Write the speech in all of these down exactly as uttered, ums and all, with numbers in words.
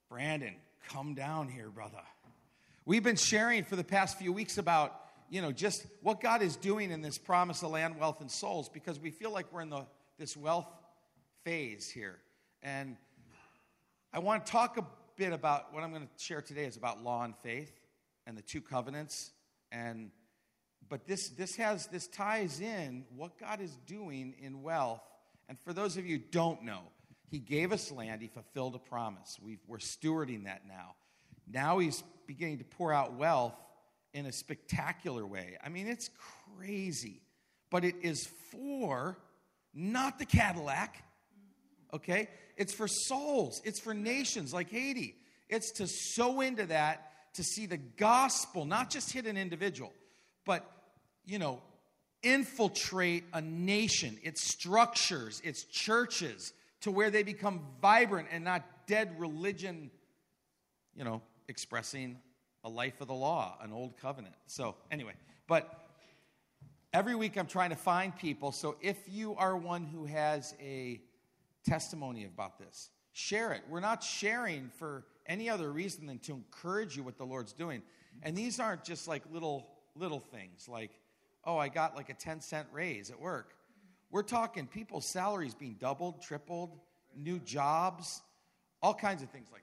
Brandon, come down here, brother. We've been sharing for the past few weeks about, you know, just what God is doing in this promise of land, wealth, and souls, because we feel like we're in the this wealth phase here. And I want to talk a bit about what I'm going to share today is about law and faith and the two covenants. And but this this has this ties in what God is doing in wealth. And for those of you who don't know, He gave us land. He fulfilled a promise. We've, we're stewarding that now. Now He's beginning to pour out wealth in a spectacular way. I mean, it's crazy. But it is for not the Cadillac, okay? It's for souls. It's for nations like Haiti. It's to sow into that, to see the gospel, not just hit an individual, but, you know, infiltrate a nation, its structures, its churches, to where they become vibrant and not dead religion, you know, expressing a life of the law, an old covenant. So anyway, but every week I'm trying to find people. So if you are one who has a testimony about this, share it. We're not sharing for any other reason than to encourage you what the Lord's doing. And these aren't just like little little things like, oh, I got like a ten cent raise at work. We're talking people's salaries being doubled, tripled, new jobs, all kinds of things like this.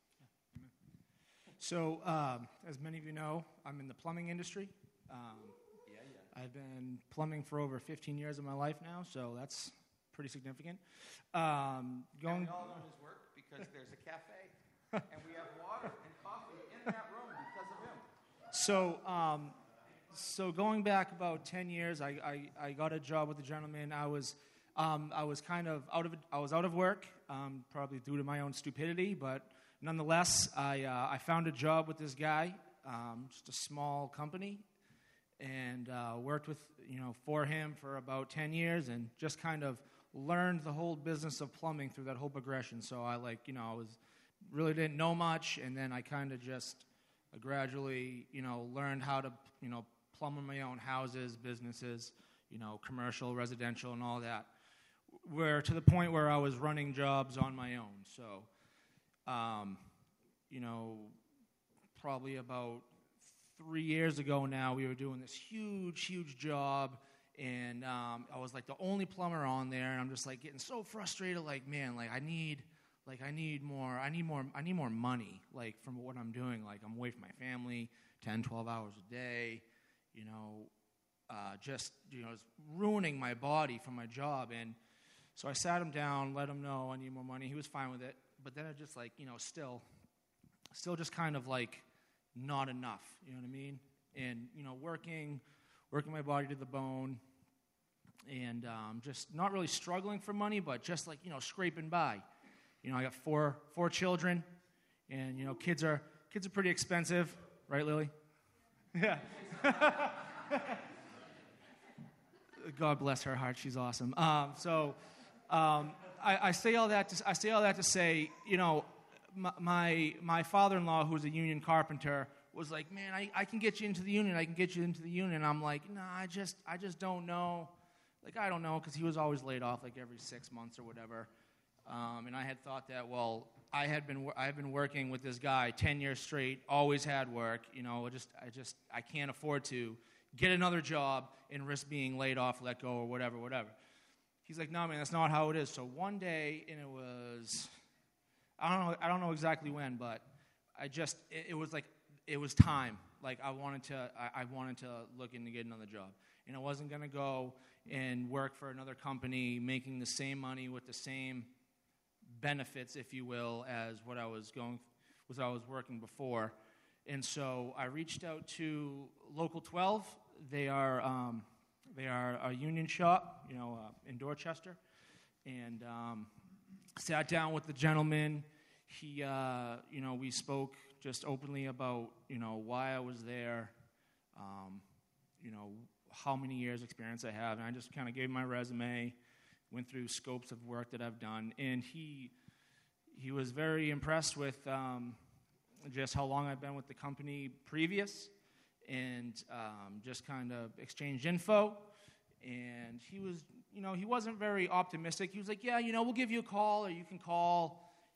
So, um, as many of you know, I'm in the plumbing industry. Um, Yeah, yeah. I've been plumbing for over fifteen years of my life now, so that's pretty significant. Um, And going, we all know his work because there's a cafe, and we have water and coffee in that room because of him. so, um, so going back about ten years, I, I, I got a job with a gentleman. I was, um, I was kind of out of, I was out of work, um, probably due to my own stupidity, but nonetheless, I, uh, I found a job with this guy, um, just a small company, and uh, worked with, you know, for him for about ten years, and just kind of learned the whole business of plumbing through that whole progression. So I like, you know, I was really didn't know much, and then I kind of just uh, gradually, you know, learned how to, you know, plumb my own houses, businesses, you know, commercial, residential, and all that. Where to the point where I was running jobs on my own. So, um, you know, probably about three years ago now, we were doing this huge, huge job, and um, I was like the only plumber on there, and I'm just like getting so frustrated. Like, man, like I need, like I need more, I need more, I need more money. Like from what I'm doing, like I'm away from my family, ten, twelve hours a day. You know, uh, just you know, it's ruining my body from my job, and so I sat him down, let him know I need more money. He was fine with it, but then I just like, you know, still, still just kind of like not enough. You know what I mean? And you know, working, working my body to the bone, and um, just not really struggling for money, but just like you know, scraping by. You know, I got four four children, and you know, kids are kids are pretty expensive, right, Lily? Yeah. God bless her heart; she's awesome. Um, so, um, I, I say all that. To, I say all that to say, you know, my my, my father-in-law, who's a union carpenter, was like, "Man, I, I can get you into the union. I can get you into the union." I'm like, "Nah, I just I just don't know. Like, I don't know," because he was always laid off like every six months or whatever. Um, and I had thought that, well, I had been I had been working with this guy ten years straight, always had work. You know, just I just I can't afford to get another job and risk being laid off, let go, or whatever, whatever. He's like, "No, man, that's not how it is." So one day, and it was, I don't know, I don't know exactly when, but I just it, it was like it was time. Like I wanted to I, I wanted to look into getting another job, and I wasn't gonna go and work for another company making the same money with the same benefits, if you will, as what I was going, was I was working before. And so I reached out to Local twelve. They are um, they are a union shop, you know, uh, in Dorchester, and um, sat down with the gentleman. He, uh, you know, we spoke just openly about, you know, why I was there, um, you know, how many years experience I have, and I just kind of gave him my resume, went through scopes of work that I've done, and he he was very impressed with um, just how long I've been with the company previous, and um, just kind of exchanged info. And he was, you know, he wasn't very optimistic. He was like, "Yeah, you know, we'll give you a call, or you can call,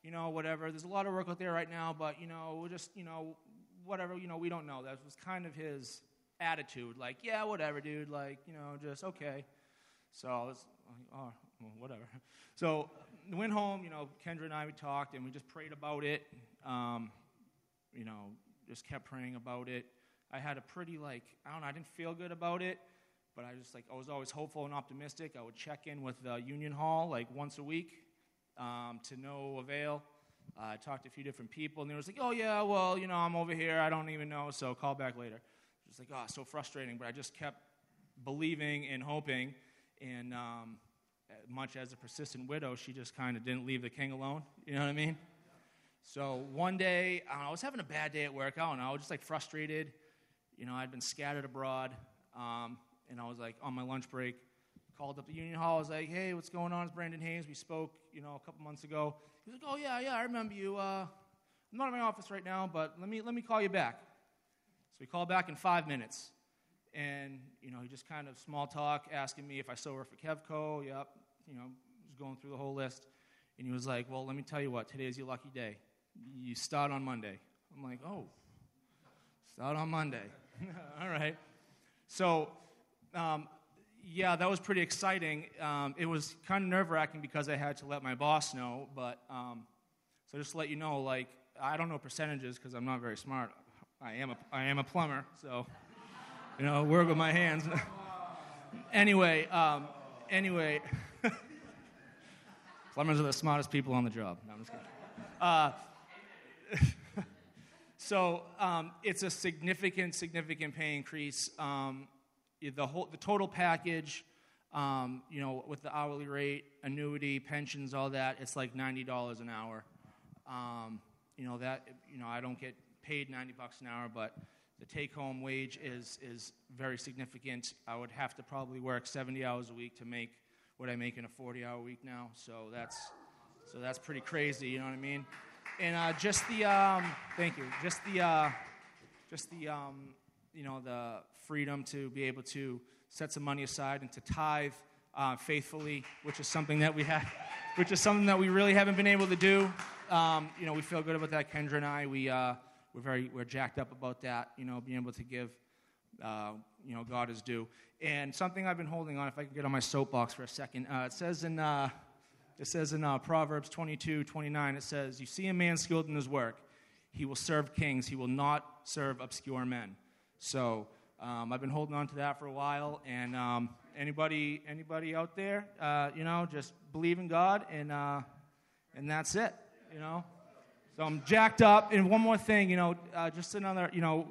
you know, whatever. There's a lot of work out there right now, but, you know, we'll just, you know, whatever, you know, we don't know. That was kind of his attitude. Like, yeah, whatever, dude. Like, you know, just okay. So I was like, oh, well, whatever. So we went home, you know, Kendra and I, we talked, and we just prayed about it. Um, you know, just kept praying about it. I had a pretty, like, I don't know, I didn't feel good about it, but I just, like, I was always hopeful and optimistic. I would check in with the Union Hall, like, once a week, um, to no avail. Uh, I talked to a few different people, and they was like, oh, yeah, well, you know, I'm over here. I don't even know, so call back later. Just like, oh, so frustrating, but I just kept believing and hoping, and um, much as a persistent widow, she just kind of didn't leave the king alone, you know what I mean? So one day, I was having a bad day at work. I don't know, I was just, like, frustrated. You know, I'd been scattered abroad, um, and I was, like, on my lunch break, called up the Union Hall. I was like, hey, what's going on? It's Brandon Hayes. We spoke, you know, a couple months ago. He was like, oh, yeah, yeah, I remember you. Uh, I'm not in my office right now, but let me let me call you back. So he called back in five minutes, and, you know, he just kind of small talk, asking me if I still work for Kevco. Yep, you know, was going through the whole list. And he was like, well, let me tell you what, today is your lucky day. You start on Monday. I'm like, oh, start on Monday. All right. So, um, yeah, that was pretty exciting. Um, it was kind of nerve-wracking because I had to let my boss know. But um, so just to let you know, like, I don't know percentages because I'm not very smart. I am a I am a plumber, so you know, work with my hands. anyway, um, anyway, plumbers are the smartest people on the job. No, I'm just kidding. Uh, So um, it's a significant, significant pay increase. Um, the whole, the total package, um, you know, with the hourly rate, annuity, pensions, all that, it's like ninety dollars an hour. Um, you know that, you know, I don't get paid ninety bucks an hour, but the take-home wage is is very significant. I would have to probably work seventy hours a week to make what I make in a forty-hour week now. So that's so that's pretty crazy. You know what I mean? And uh, just the, um, thank you, just the, uh, just the, um, you know, the freedom to be able to set some money aside and to tithe uh, faithfully, which is something that we have, which is something that we really haven't been able to do. Um, you know, we feel good about that. Kendra and I, we, uh, we're very, we're jacked up about that. You know, being able to give, uh, you know, God is due. And something I've been holding on, if I can get on my soapbox for a second, uh, it says in. Uh, It says in uh, Proverbs twenty-two twenty-nine, it says, you see a man skilled in his work, he will serve kings, he will not serve obscure men. So um, I've been holding on to that for a while, and um, anybody anybody out there, uh, you know, just believe in God, and uh, and that's it, you know. So I'm jacked up, and one more thing, you know, uh, just another, you know,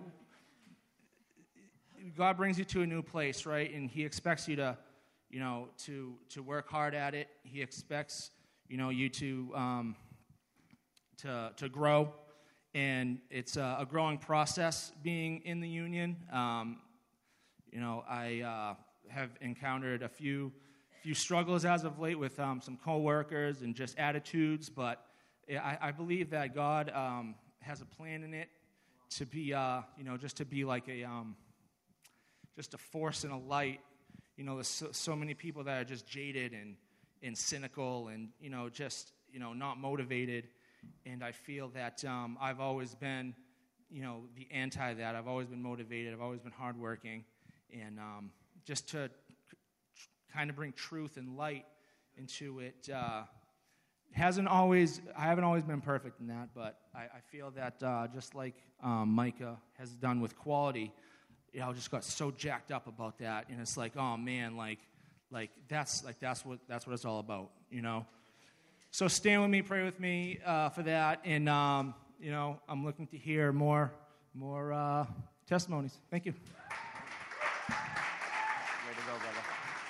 God brings you to a new place, right, and he expects you to, you know, to, to work hard at it. He expects, you know, you to um, to to grow, and it's a, a growing process being in the union. Um, you know, I uh, have encountered a few few struggles as of late with um, some coworkers and just attitudes, but I, I believe that God um, has a plan in it to be, uh, you know, just to be like a um, just a force and a light. You know, there's so, so many people that are just jaded and, and cynical and, you know, just, you know, not motivated. And I feel that um, I've always been, you know, the anti that. I've always been motivated. I've always been hardworking. And um, just to kind of bring truth and light into it uh, hasn't always, I haven't always been perfect in that, but I, I feel that uh, just like um, Micah has done with quality, you know, I just got so jacked up about that, and it's like, oh man, like, like that's like that's what that's what it's all about, you know. So stand with me, pray with me uh, for that, and um, you know, I'm looking to hear more more uh, testimonies. Thank you. Way to go, brother.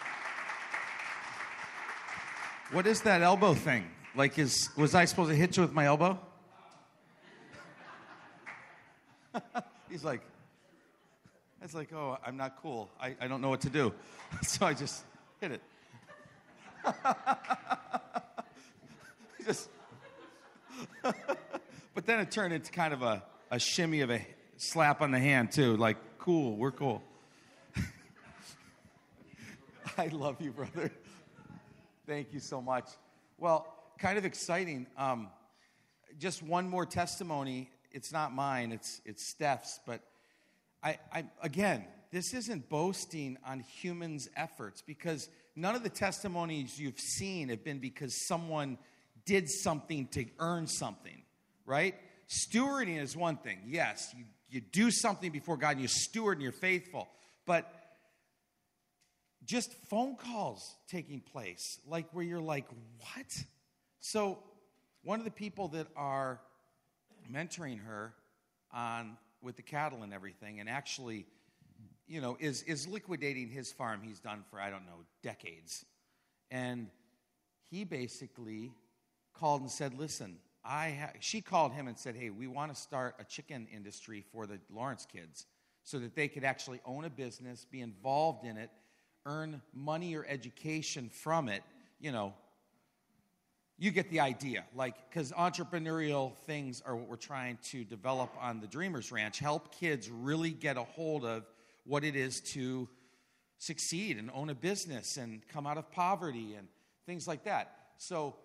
What is that elbow thing? Like, is was I supposed to hit you with my elbow? He's like. It's like, oh, I'm not cool. I, I don't know what to do. So I just hit it. just But then it turned into kind of a, a shimmy of a slap on the hand, too. Like, cool, we're cool. I love you, brother. Thank you so much. Well, kind of exciting. Um, just one more testimony. It's not mine, it's it's Steph's, but I, I again, this isn't boasting on humans' efforts, because none of the testimonies you've seen have been because someone did something to earn something, right? Stewarding is one thing. Yes, you, you do something before God and you steward and you're faithful. But just phone calls taking place, like where you're like, what? So one of the people that are mentoring her on with the cattle and everything, and actually, you know, is is liquidating his farm he's done for, I don't know, decades. And he basically called and said, listen, I ha-, she called him and said, hey, we want to start a chicken industry for the Lawrence kids so that they could actually own a business, be involved in it, earn money or education from it. You know, you get the idea. Like, because entrepreneurial things are what we're trying to develop on the Dreamers Ranch, help kids really get a hold of what it is to succeed and own a business and come out of poverty and things like that. So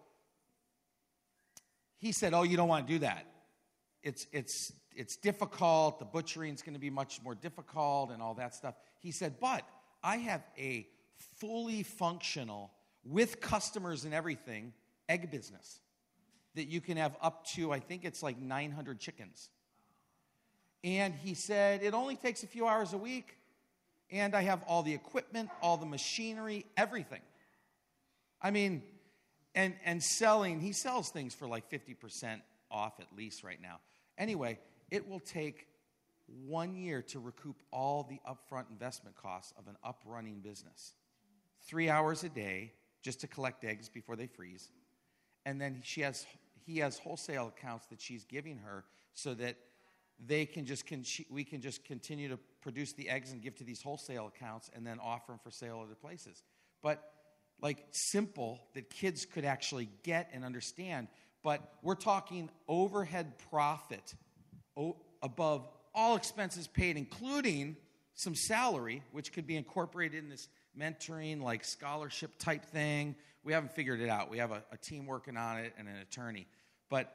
he said, oh, you don't want to do that. It's it's it's difficult. The butchering's going to be much more difficult and all that stuff. He said, but I have a fully functional, with customers and everything, egg business that you can have up to, I think it's like nine hundred chickens. And he said, it only takes a few hours a week, and I have all the equipment, all the machinery, everything. I mean, and and selling, he sells things for like fifty percent off at least right now. Anyway, it will take one year to recoup all the upfront investment costs of an up-running business. Three hours a day just to collect eggs before they freeze. And then she has he has wholesale accounts that she's giving her so that they can just con- we can just continue to produce the eggs and give to these wholesale accounts and then offer them for sale other places. But like simple that kids could actually get and understand. But we're talking overhead profit o- above all expenses paid, including some salary, which could be incorporated in this mentoring, like scholarship type thing. We haven't figured it out. We have a, a team working on it and an attorney. But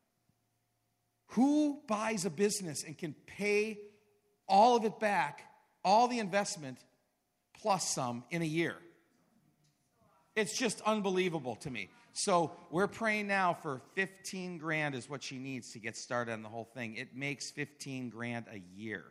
who buys a business and can pay all of it back, all the investment, plus some in a year? It's just unbelievable to me. So we're praying now for fifteen grand is what she needs to get started on the whole thing. It makes fifteen grand a year.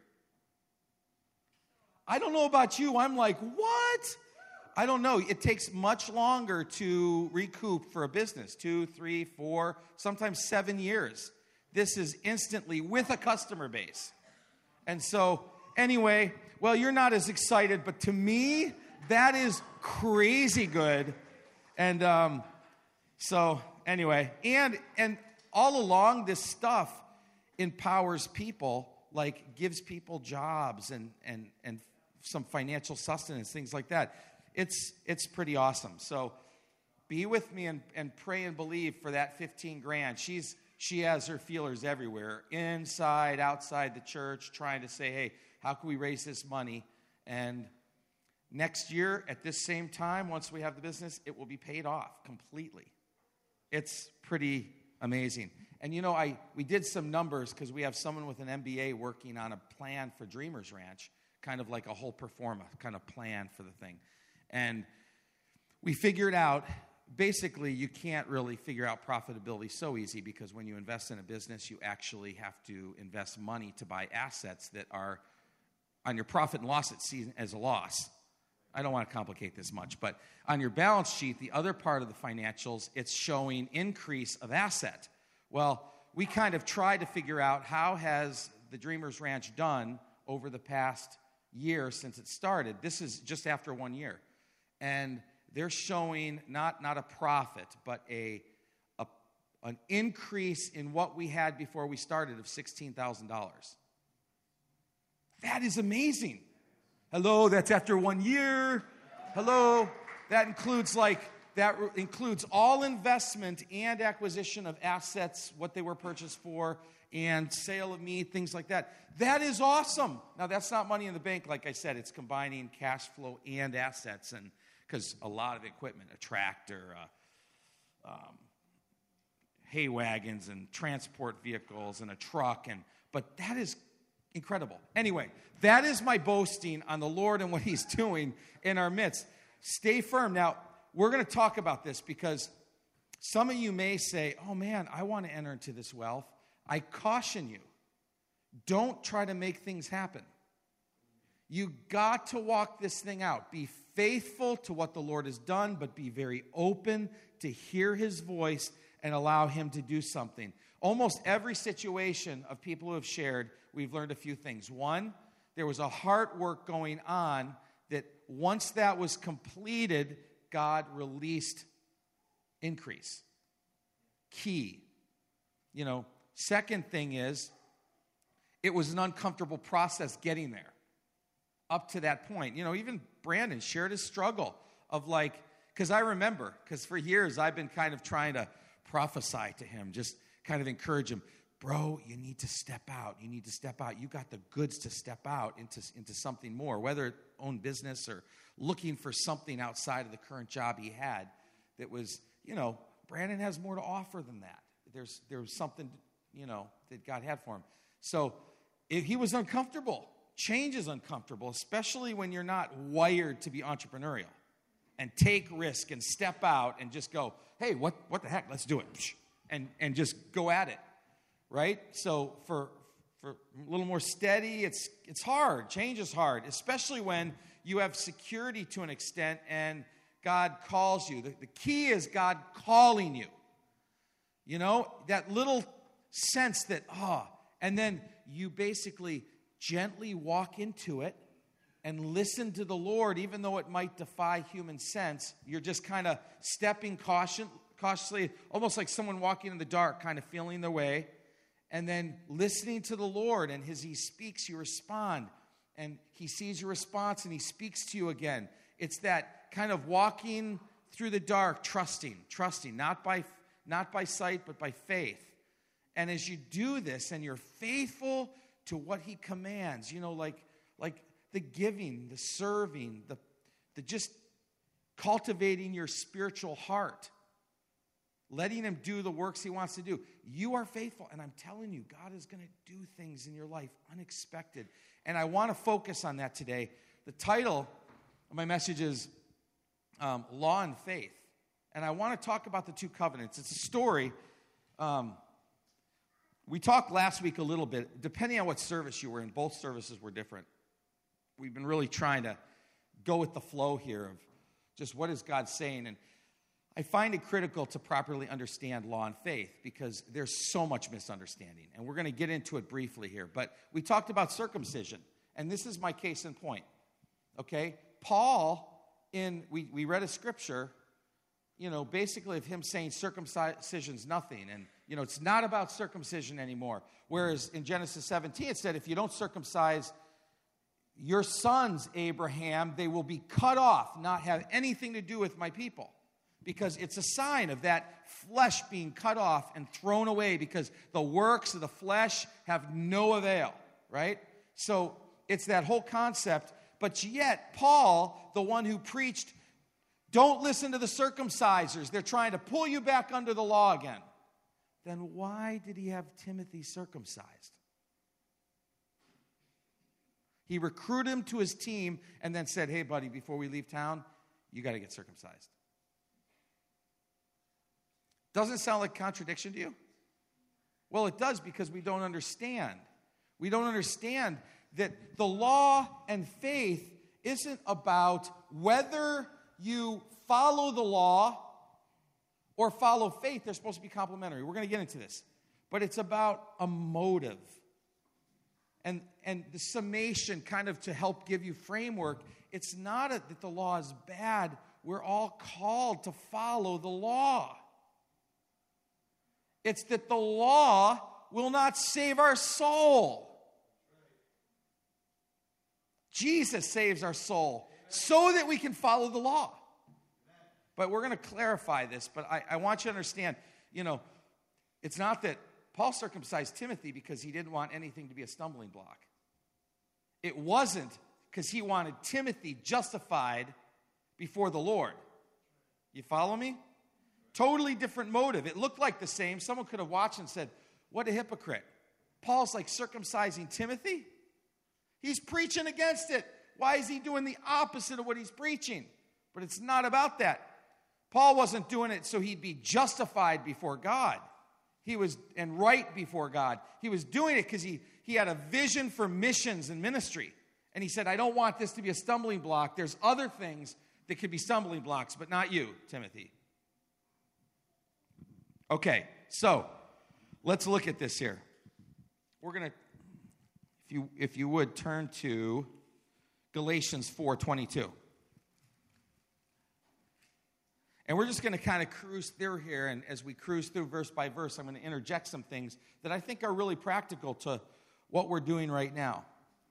I don't know about you. I'm like, what? I don't know. It takes much longer to recoup for a business. Two, three, four, sometimes seven years. This is instantly with a customer base. And so, anyway, well, you're not as excited, but to me, that is crazy good. And um, so, anyway, and and all along, this stuff empowers people, like gives people jobs and and and some financial sustenance, things like that. It's it's pretty awesome. So, be with me and, and pray and believe for that fifteen grand. She's she has her feelers everywhere, inside, outside the church, trying to say, hey, how can we raise this money? And next year, at this same time, once we have the business, it will be paid off completely. It's pretty amazing. And you know, I we did some numbers because we have someone with an M B A working on a plan for Dreamers Ranch, kind of like a whole performa kind of plan for the thing. And we figured out, basically, you can't really figure out profitability so easy because when you invest in a business, you actually have to invest money to buy assets that are on your profit and loss it's seen as a loss. I don't want to complicate this much, but on your balance sheet, the other part of the financials, it's showing increase of asset. Well, we kind of tried to figure out how has the Dreamers Ranch done over the past year since it started. This is just after one year. And they're showing not, not a profit, but a, a an increase in what we had before we started of sixteen thousand dollars. That is amazing. Hello, that's after one year. Hello, that includes like that includes all investment and acquisition of assets, what they were purchased for, and sale of meat, things like that. That is awesome. Now, that's not money in the bank, like I said. It's combining cash flow and assets, and because a lot of equipment, a tractor, uh, um, hay wagons and transport vehicles and a truck, and but that is incredible. Anyway, that is my boasting on the Lord and what he's doing in our midst. Stay firm. Now, we're going to talk about this because some of you may say, oh man, I want to enter into this wealth. I caution you, don't try to make things happen. You got to walk this thing out. Be faithful to what the Lord has done, but be very open to hear his voice and allow him to do something. Almost every situation of people who have shared, we've learned a few things. One, there was a heart work going on that once that was completed, God released increase. Key. You know, second thing is, it was an uncomfortable process getting there. Up to that point. You know, even Brandon shared his struggle of like, because I remember, because for years I've been kind of trying to prophesy to him, just kind of encourage him, bro, you need to step out. You need to step out. You got the goods to step out into, into something more, whether own business or looking for something outside of the current job he had that was, you know, Brandon has more to offer than that. There's, there was something, you know, that God had for him. So if he was uncomfortable. Change is uncomfortable, especially when you're not wired to be entrepreneurial and take risk and step out and just go, hey, what, what the heck, let's do it, and, and just go at it, right? So for, for a little more steady, it's, it's hard. Change is hard, especially when you have security to an extent and God calls you. The, the key is God calling you. You know, that little sense that, ah, oh, and then you basically gently walk into it and listen to the Lord, even though it might defy human sense. You're just kind of stepping caution, cautiously, almost like someone walking in the dark, kind of feeling their way, and then listening to the Lord. And as he speaks, you respond, and he sees your response, and he speaks to you again. It's that kind of walking through the dark, trusting, trusting, not by, not by sight, but by faith. And as you do this, and you're faithful to what he commands, you know, like like the giving, the serving, the, the just cultivating your spiritual heart, letting him do the works he wants to do. You are faithful, and I'm telling you, God is going to do things in your life unexpected. And I want to focus on that today. The title of my message is um, Law and Faith. And I want to talk about the two covenants. It's a story. Um, We talked last week a little bit, depending on what service you were in. Both services were different. We've been really trying to go with the flow here of just what is God saying. And I find it critical to properly understand law and faith because there's so much misunderstanding. And we're going to get into it briefly here. But we talked about circumcision. And this is my case in point. Okay? Paul, in we, we read a scripture, you know, basically of him saying circumcision's nothing. And you know, it's not about circumcision anymore. Whereas in Genesis seventeen, it said, if you don't circumcise your sons, Abraham, they will be cut off, not have anything to do with my people. Because it's a sign of that flesh being cut off and thrown away because the works of the flesh have no avail, right? So it's that whole concept. But yet, Paul, the one who preached, don't listen to the circumcisers. They're trying to pull you back under the law again. Then why did he have Timothy circumcised? He recruited him to his team and then said, hey, buddy, before we leave town, you got to get circumcised. Doesn't sound like a contradiction to you? Well, it does because we don't understand. We don't understand that the law and faith isn't about whether you follow the law or follow faith. They're supposed to be complementary. We're going to get into this. But it's about a motive. And, and the summation kind of to help give you framework, it's not a, that the law is bad. We're all called to follow the law. It's that the law will not save our soul. Jesus saves our soul so that we can follow the law. But we're going to clarify this, but I, I want you to understand, you know, it's not that Paul circumcised Timothy because he didn't want anything to be a stumbling block. It wasn't because he wanted Timothy justified before the Lord. You follow me? Totally different motive. It looked like the same. Someone could have watched and said, what a hypocrite. Paul's like circumcising Timothy. He's preaching against it. Why is he doing the opposite of what he's preaching? But it's not about that. Paul wasn't doing it so he'd be justified before God. He was, and right before God. He was doing it because he, he had a vision for missions and ministry. And he said, I don't want this to be a stumbling block. There's other things that could be stumbling blocks, but not you, Timothy. Okay, so let's look at this here. We're going to, if you if you would, turn to Galatians four twenty-two. And we're just going to kind of cruise through here, and as we cruise through verse by verse, I'm going to interject some things that I think are really practical to what we're doing right now.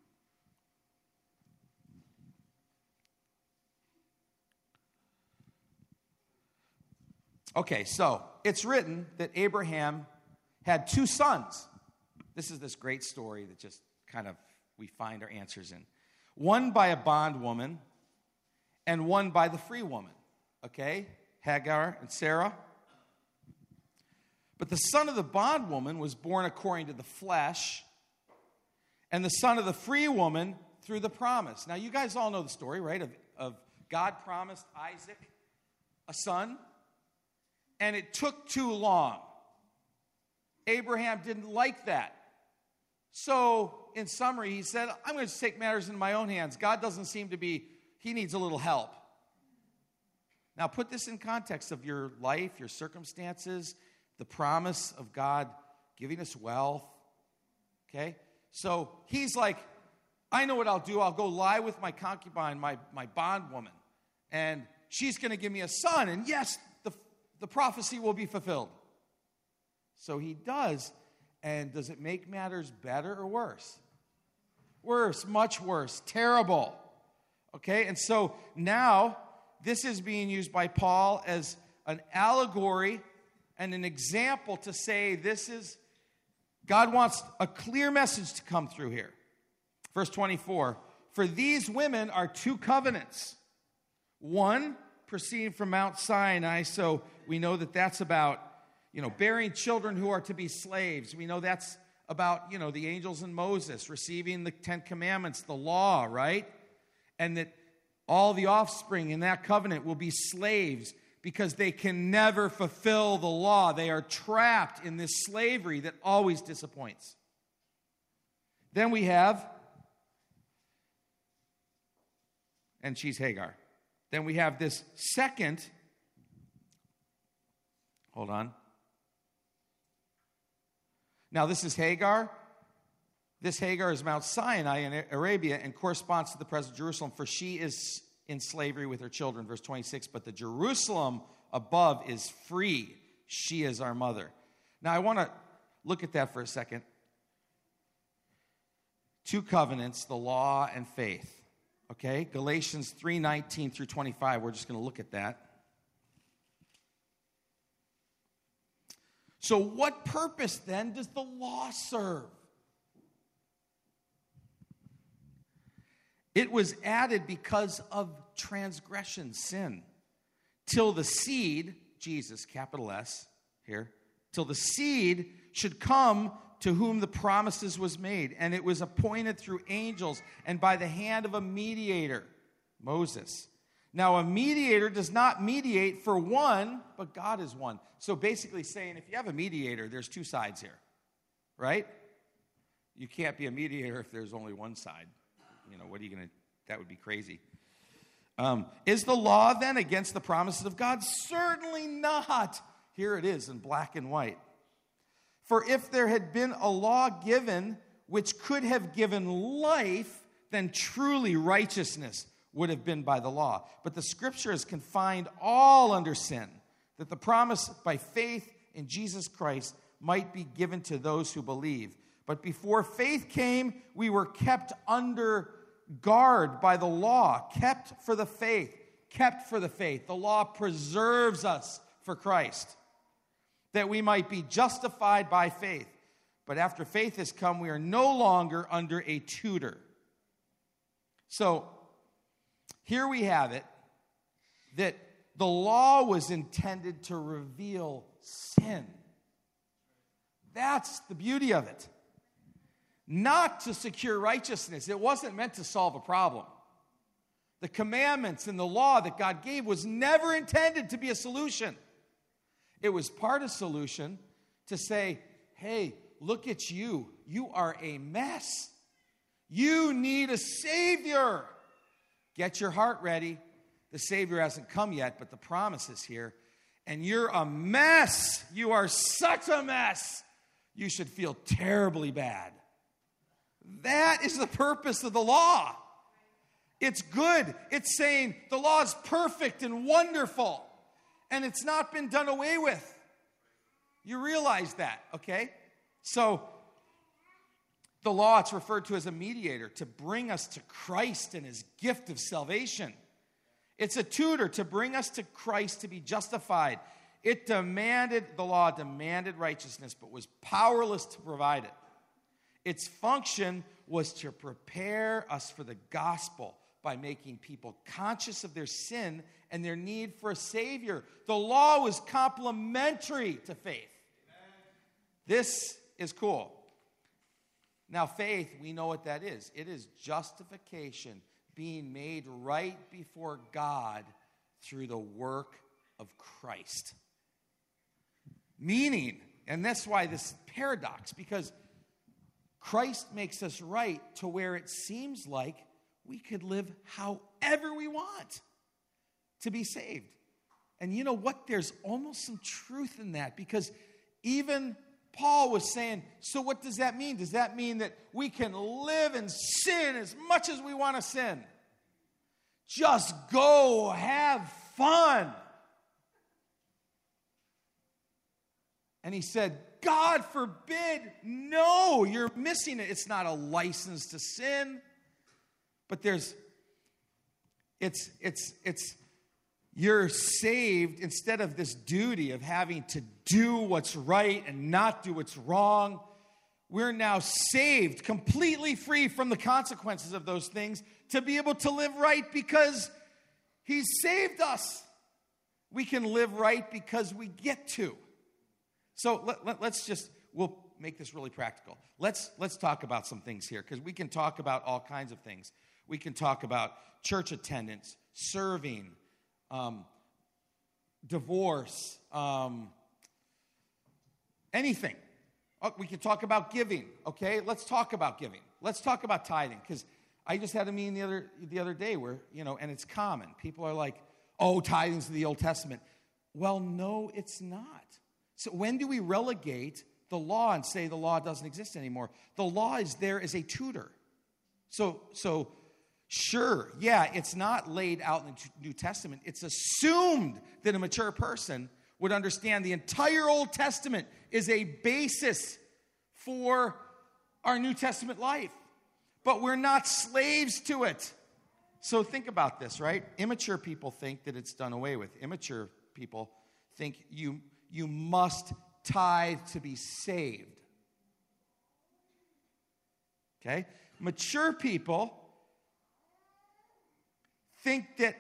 Okay, so it's written that Abraham had two sons. This is this great story that just kind of we find our answers in. One by a bondwoman and one by the free woman. Okay, Hagar and Sarah. But the son of the bondwoman was born according to the flesh, and the son of the free woman through the promise. Now, you guys all know the story, right? Of, of God promised Isaac a son. And it took too long. Abraham didn't like that. So, in summary, he said, I'm going to take matters into my own hands. God doesn't seem to be, he needs a little help. Now, put this in context of your life, your circumstances, the promise of God giving us wealth. Okay? So, he's like, I know what I'll do. I'll go lie with my concubine, my, my bondwoman. And she's going to give me a son. And yes, the prophecy will be fulfilled. So he does. And does it make matters better or worse? Worse, much worse, terrible. Okay, and so now this is being used by Paul as an allegory and an example to say this is, God wants a clear message to come through here. Verse twenty-four, for these women are two covenants. One proceeding from Mount Sinai, so we know that that's about, you know, bearing children who are to be slaves. We know that's about, you know, the angels and Moses receiving the Ten Commandments, the law, right? And that all the offspring in that covenant will be slaves because they can never fulfill the law. They are trapped in this slavery that always disappoints. Then we have, and she's Hagar. Then we have this second, hold on. Now this is Hagar. This Hagar is Mount Sinai in Arabia and corresponds to the present Jerusalem, for she is in slavery with her children. Verse twenty-six, but the Jerusalem above is free. She is our mother. Now I want to look at that for a second. Two covenants, the law and faith. Okay, Galatians three nineteen through twenty-five, we're just going to look at that. So what purpose then does the law serve? It was added because of transgression, sin. Till the seed, Jesus, capital S here, till the seed should come to whom the promises was made, and it was appointed through angels and by the hand of a mediator, Moses. Now, a mediator does not mediate for one, but God is one. So basically saying, if you have a mediator, there's two sides here, right? You can't be a mediator if there's only one side. You know, what are you going to, that would be crazy. Um, is the law then against the promises of God? Certainly not. Here it is in black and white. For if there had been a law given which could have given life, then truly righteousness would have been by the law. But the Scripture has confined all under sin, that the promise by faith in Jesus Christ might be given to those who believe. But before faith came, we were kept under guard by the law, kept for the faith, kept for the faith. The law preserves us for Christ, that we might be justified by faith. But after faith has come, we are no longer under a tutor. So, here we have it, that The law was intended to reveal sin. That's the beauty of it. Not to secure righteousness. It wasn't meant to solve a problem. The commandments and the law that God gave was never intended to be a solution. It was part of solution to say, hey, look at you. You are a mess. You need a Savior. Get your heart ready. The Savior hasn't come yet, but the promise is here. And you're a mess. You are such a mess. You should feel terribly bad. That is the purpose of the law. It's good. It's saying the law is perfect and wonderful, and it's not been done away with. You realize that, okay? So, the law, it's referred to as a mediator to bring us to Christ and his gift of salvation. It's a tutor to bring us to Christ to be justified. It demanded, the law demanded righteousness, but was powerless to provide it. Its function was to prepare us for the gospel by making people conscious of their sin and their need for a Savior. The law was complementary to faith. Amen. This is cool. Now, faith, we know what that is. It is justification, being made right before God through the work of Christ. Meaning, and that's why this paradox, because Christ makes us right to where it seems like we could live however we want to be saved. And you know what? There's almost some truth in that, because even Paul was saying, so what does that mean? Does that mean that we can live in sin as much as we want to sin? Just go have fun. And he said, God forbid, no, you're missing it. It's not a license to sin. But there's, it's, it's, it's, you're saved instead of this duty of having to do what's right and not do what's wrong. We're now saved, completely free from the consequences of those things, to be able to live right because he's saved us. We can live right because we get to. So let, let, let's just, we'll make this really practical. Let's, let's talk about some things here, because we can talk about all kinds of things. We can talk about church attendance, serving, um, divorce, um, anything. Oh, we can talk about giving, okay? Let's talk about giving. Let's talk about tithing, because I just had a meeting the other the other day where, you know, and it's common. People are like, oh, tithing's the Old Testament. Well, no, it's not. So when do we relegate the law and say the law doesn't exist anymore? The law is there as a tutor. So, so sure, yeah, it's not laid out in the New Testament. It's assumed that a mature person would understand the entire Old Testament is a basis for our New Testament life. But we're not slaves to it. So think about this, right? Immature people think that it's done away with. Immature people think you, you must tithe to be saved. Okay? Mature people think that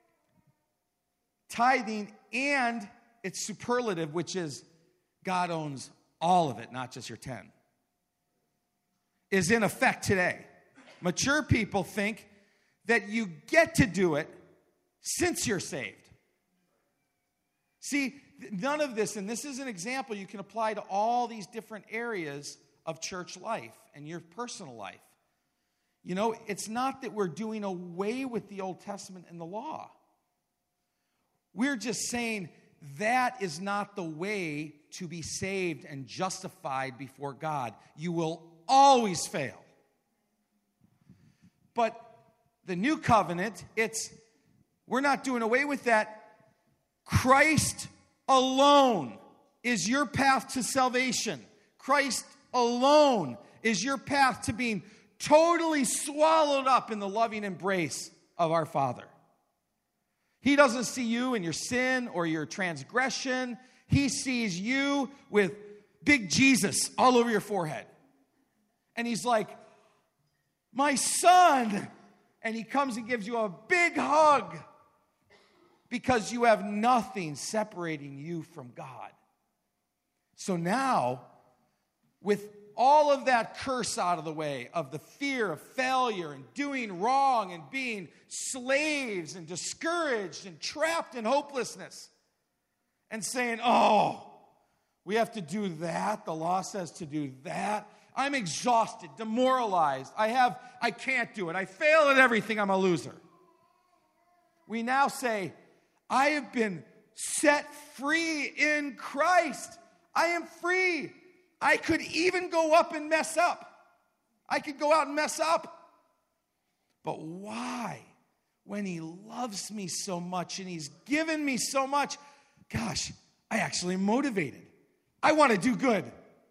tithing and its superlative, which is God owns all of it, not just your ten, is in effect today. Mature people think that you get to do it since you're saved. See, none of this, and this is an example you can apply to all these different areas of church life and your personal life. You know, it's not that we're doing away with the Old Testament and the law. We're just saying that is not the way to be saved and justified before God. You will always fail. But the new covenant, it's, we're not doing away with that. Christ alone is your path to salvation. Christ alone is your path to being totally swallowed up in the loving embrace of our Father. He doesn't see you in your sin or your transgression. He sees you with big Jesus all over your forehead. And he's like, my son. And he comes and gives you a big hug. because you have nothing separating you from God. So now, with all of that curse out of the way, of the fear of failure and doing wrong and being slaves and discouraged and trapped in hopelessness, and saying, oh, we have to do that. The law says to do that. I'm exhausted, demoralized. I have, I can't do it. I fail at everything. I'm a loser. We now say, I have been set free in Christ. I am free. I could even go up and mess up. I could go out and mess up. But why? When he loves me so much and he's given me so much, gosh, I actually am motivated. I want to do good.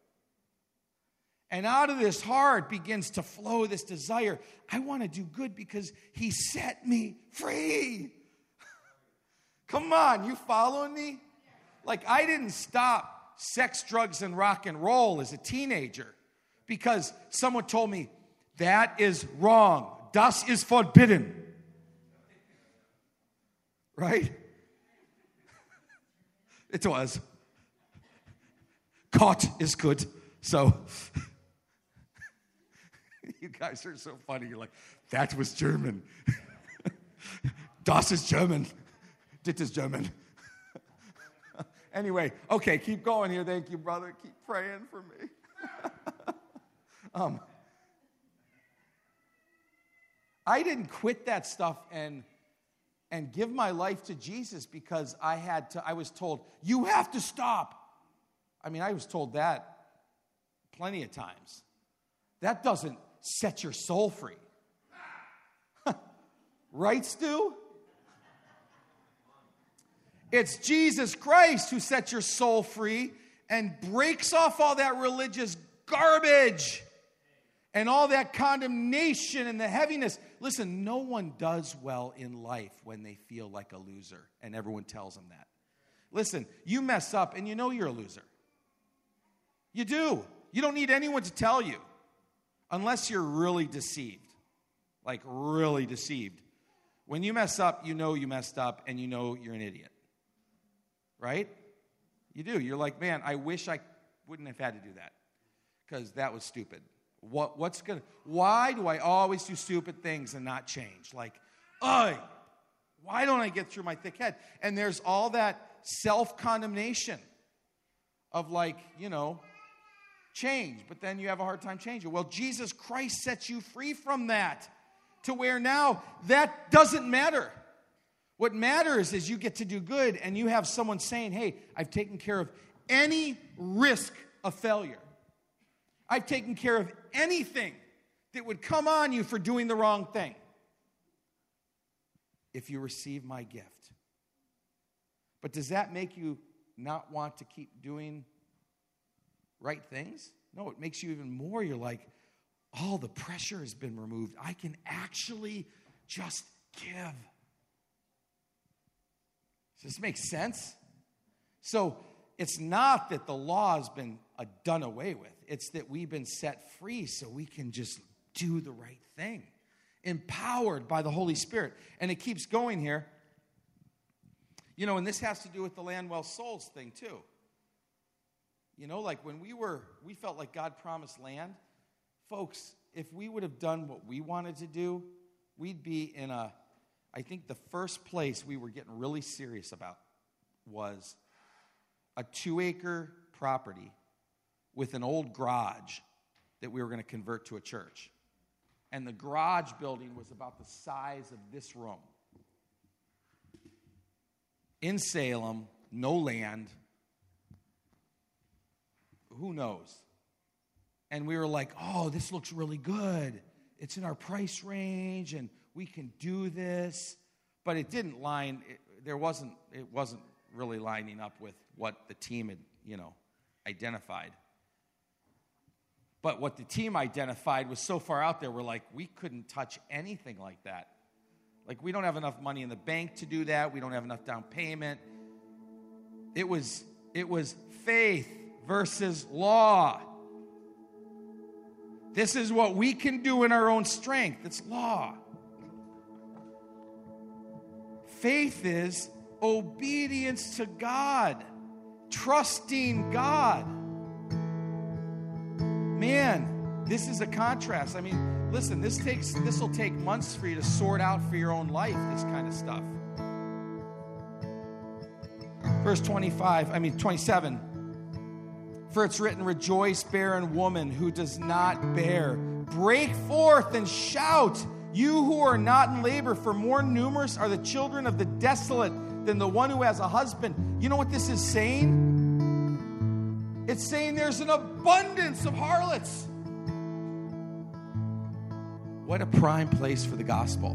And out of this heart begins to flow this desire. I want to do good because he set me free. Come on, you following me? Like, I didn't stop sex, drugs, and rock and roll as a teenager because someone told me, that is wrong. Das ist forbidden. Right? It was. Caught is good. So, you guys are so funny. You're like, that was German. Das is German. Dit is German. Anyway, okay, keep going here. Thank you, brother. Keep praying for me. um, I didn't quit that stuff and and give my life to Jesus because I had to. I was told, you have to stop. I mean, I was told that plenty of times. That doesn't set your soul free. Right, Stu? It's Jesus Christ who sets your soul free and breaks off all that religious garbage and all that condemnation and the heaviness. Listen, no one does well in life when they feel like a loser and everyone tells them that. Listen, you mess up and you know you're a loser. You do. You don't need anyone to tell you unless you're really deceived, like really deceived. When you mess up, you know you messed up and you know you're an idiot. Right? You do. You're like, man, I wish I wouldn't have had to do that because that was stupid. What, what's gonna? Why do I always do stupid things and not change? Like, oh, why don't I get through my thick head? And there's all that self-condemnation of like, you know, change, but then you have a hard time changing. Well, Jesus Christ sets you free from that to where now that doesn't matter. What matters is you get to do good and you have someone saying, hey, I've taken care of any risk of failure. I've taken care of anything that would come on you for doing the wrong thing. If you receive my gift. But does that make you not want to keep doing right things? No, it makes you even more. You're like, all the pressure has been removed. I can actually just give. Does this make sense? So it's not that the law has been uh, done away with. It's that we've been set free so we can just do the right thing. Empowered by the Holy Spirit. And it keeps going here. You know, and this has to do with the land, well, souls thing too. You know, like when we were, we felt like God promised land. Folks, if we would have done what we wanted to do, we'd be in a, I think the first place we were getting really serious about was a two-acre property with an old garage that we were going to convert to a church. And the garage building was about the size of this room. In Salem, no land. Who knows? And we were like, oh, this looks really good. It's in our price range, and we can do this. But it didn't line, it, there wasn't, it wasn't really lining up with what the team had, you know, identified. But what the team identified was so far out there, we're like, we couldn't touch anything like that. Like, we don't have enough money in the bank to do that. We don't have enough down payment. It was, it was faith versus law. This is what we can do in our own strength. It's law. Faith is obedience to God, trusting God. Man, this is a contrast. I mean, listen, this takes this will take months for you to sort out for your own life, this kind of stuff. Verse twenty-five, I mean twenty-seven. For it's written, rejoice, barren woman who does not bear. Break forth and shout, you who are not in labor, for more numerous are the children of the desolate than the one who has a husband. You know what this is saying? It's saying there's an abundance of harlots. What a prime place for the gospel.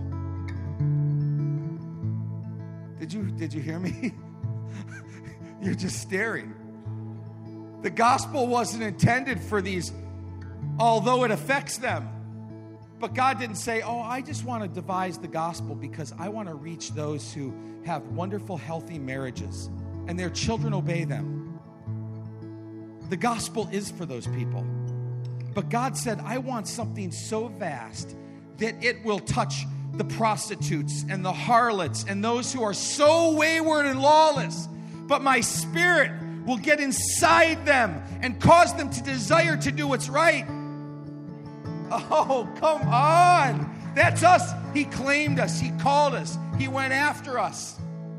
Did you, did you hear me? You're just staring. The gospel wasn't intended for these, although it affects them. But God didn't say, oh, I just want to devise the gospel because I want to reach those who have wonderful, healthy marriages and their children obey them. The gospel is for those people. But God said, I want something so vast that it will touch the prostitutes and the harlots and those who are so wayward and lawless. But my spirit will get inside them and cause them to desire to do what's right. Oh, come on. That's us. He claimed us. He called us. He went after us.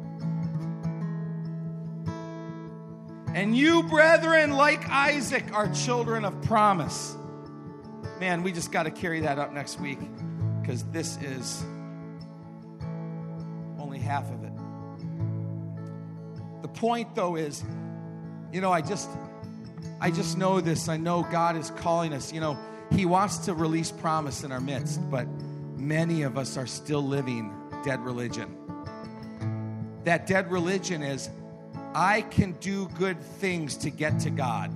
And you, brethren, like Isaac, are children of promise. Man, we just got to carry that up next week because this is only half of it. The point, though, is, you know, I just, I just know this. I know God is calling us. You know, He wants to release promise in our midst, but many of us are still living dead religion. That dead religion is, I can do good things to get to God.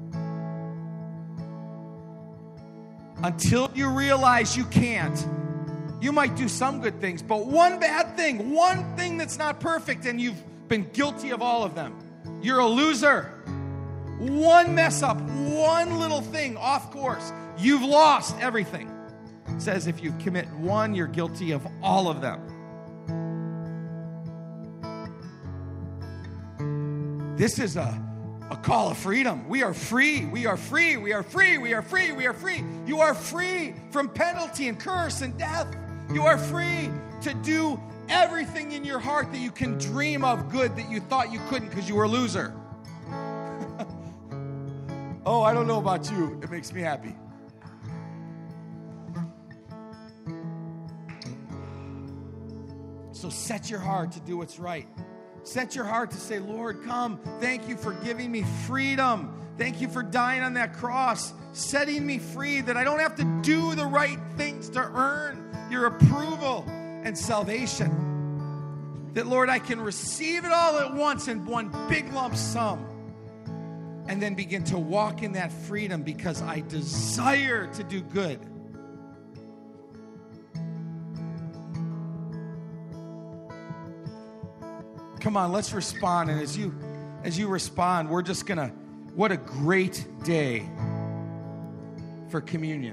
Until you realize you can't, you might do some good things, but one bad thing, one thing that's not perfect, and you've been guilty of all of them. You're a loser. One mess up, one little thing off course, you've lost everything. It says if you commit one, you're guilty of all of them. This is a, a call of freedom. We are free. We are free. We are free. We are free. We are free. You are free from penalty and curse and death. You are free to do everything in your heart that you can dream of good that you thought you couldn't because you were a loser. Oh, I don't know about you. It makes me happy. So set your heart to do what's right. Set your heart to say, Lord, come. Thank you for giving me freedom. Thank you for dying on that cross, setting me free that I don't have to do the right things to earn your approval and salvation. That, Lord, I can receive it all at once in one big lump sum and then begin to walk in that freedom because I desire to do good. Come on, let's respond. And as you as you respond, we're just going to, what a great day for communion.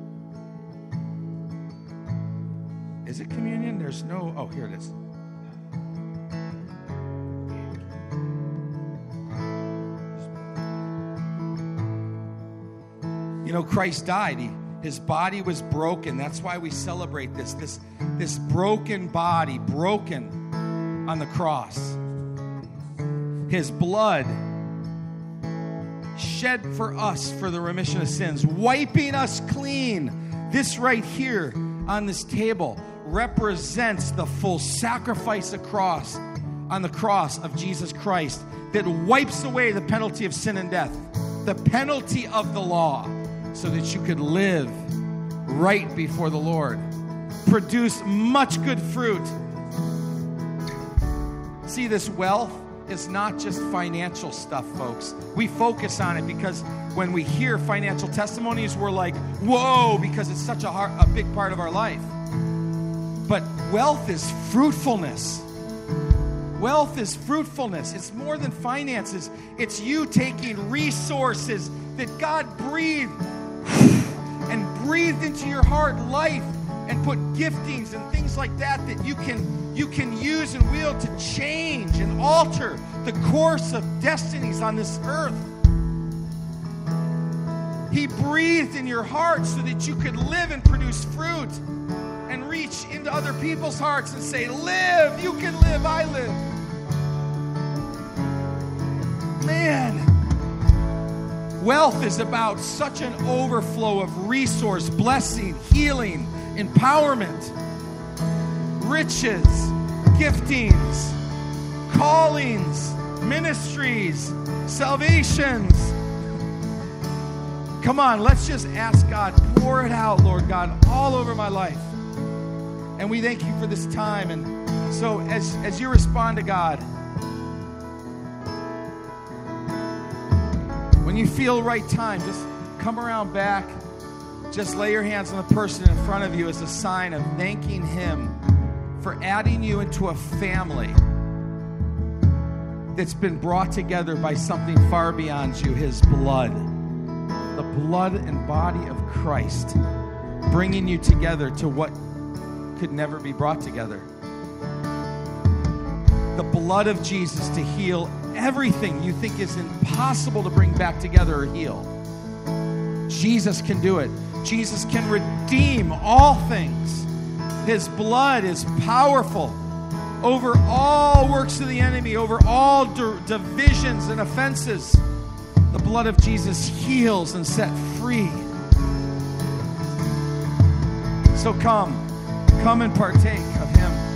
Is it communion? There's no, oh, here it is. You know, Christ died. He, his body was broken. That's why we celebrate this. This, this broken body, broken on the cross. His blood shed for us for the remission of sins, wiping us clean. This right here on this table represents the full sacrifice across on the cross of Jesus Christ that wipes away the penalty of sin and death, the penalty of the law, so that you could live right before the Lord, produce much good fruit. See, this wealth is not just financial stuff, folks. We focus on it because when we hear financial testimonies, we're like, whoa, because it's such a, hard, a big part of our life. But wealth is fruitfulness. Wealth is fruitfulness. It's more than finances. It's you taking resources that God breathed and breathed into your heart life and might put giftings and things like that that you can, you can use and wield to change and alter the course of destinies on this earth. He breathed in your heart so that you could live and produce fruit and reach into other people's hearts and say, live, you can live, I live. Man, wealth is about such an overflow of resource, blessing, healing, empowerment, riches, giftings, callings, ministries, salvations. Come on, let's just ask God, pour it out, Lord God, all over my life. And we thank you for this time. And so as, as you respond to God, when you feel right time, just come around back. Just lay your hands on the person in front of you as a sign of thanking him for adding you into a family that's been brought together by something far beyond you, his blood. The blood and body of Christ, bringing you together to what could never be brought together. The blood of Jesus to heal everything you think is impossible to bring back together or heal. Jesus can do it. Jesus can redeem all things. His blood is powerful over all works of the enemy, over all di- divisions and offenses. The blood of Jesus heals and set free. So come, come and partake of him.